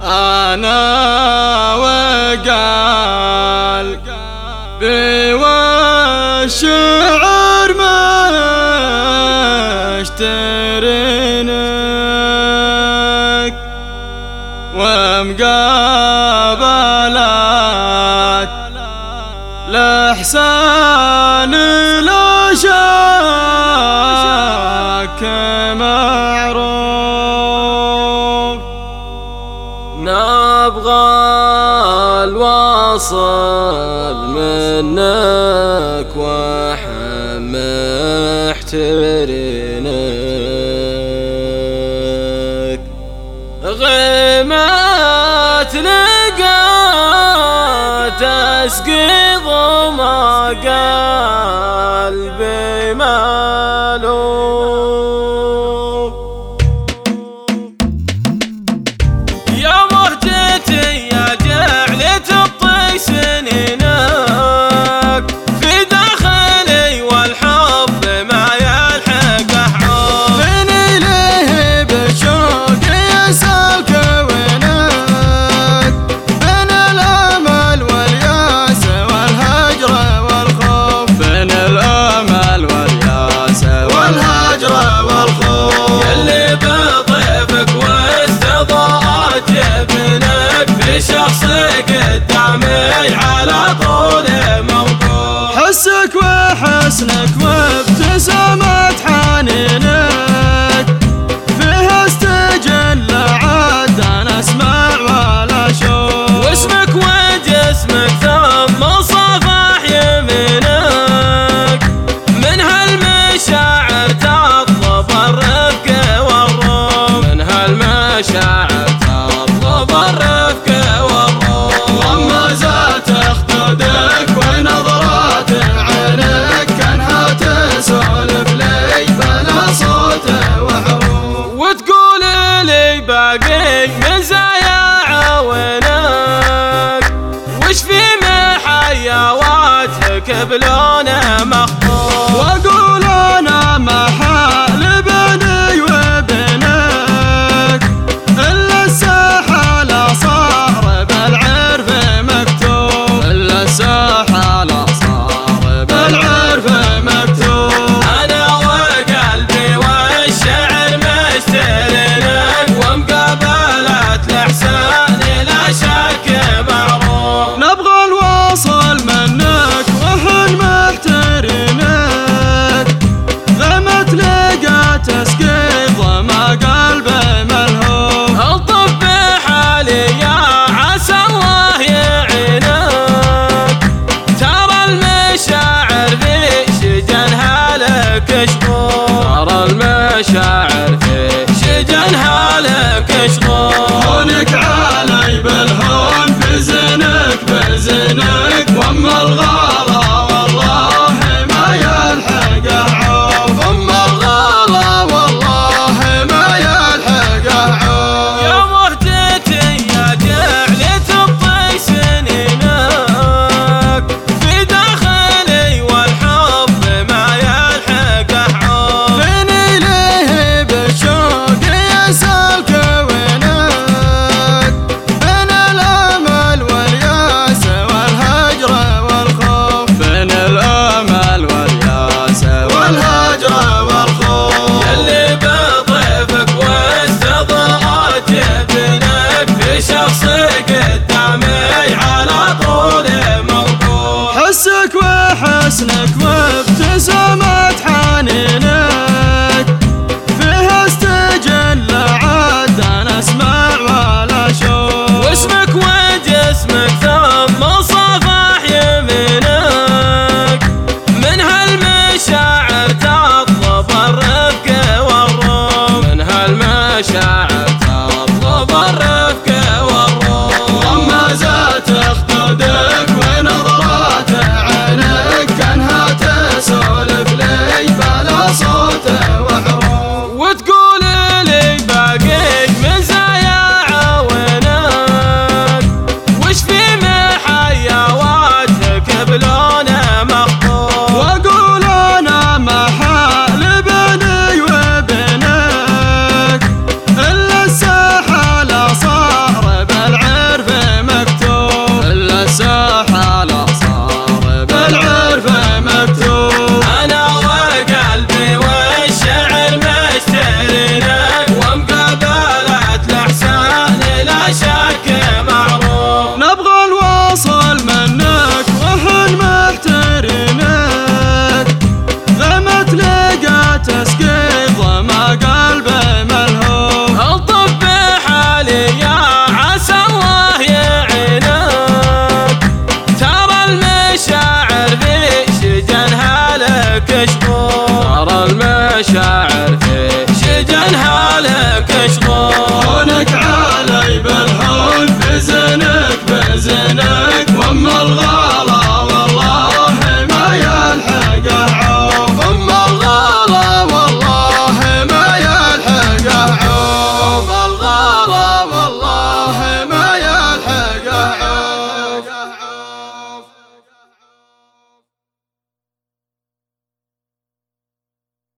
أنا وقال والشعر مشترينك ومقابلات لإحسان لا شك معروف. نبغى الوصل منك وحم محترينك غيمة لقى تسقي ضما قلبي مالوف. يا مهجتي يا جعلة الطي سنينك في داخلي والحب ما يلحق حب. من إليه بالشوق يسألك وينك بين الأمل والياس والهجر والخوف. بين الأمل والياس والهجر والخوف. يلي بضيفك واستضاءت ابنك بشخصك قدامي على طول موقوف. حسك وحسنك وابتسامة حنينك فيها استجل عاد أنا أسمع ولا أشوف. واسمك وجسمك ثم صفح يمينك من هالمشاعر تطلب الرفق والروم. من هالمشاعر تطلب الرفق والروم. لما زالت خدودك ونظرات عينك كانها تسولف لي بلا صوت وحروف. وتقول لي باقي مزايا عوينك وش في محيواتك بلونه مخطوف. واقول انا ما حال بيني وبينك الا الساحه لا صار بالعرف مكتوب. الا الساحه لا صار بالعرف مكتوب. أنا وقلبي والشعر مشترينك ومقابلة الإحسان لا شك معروف. نبغى الوصل منك وحن محترمك غمت لقى تسقي ضما قلبي ملهوف. الطف بحالي يا عسى الله يعينك ترى المشاعر في شجنها لك شطوف. ترى المشاعر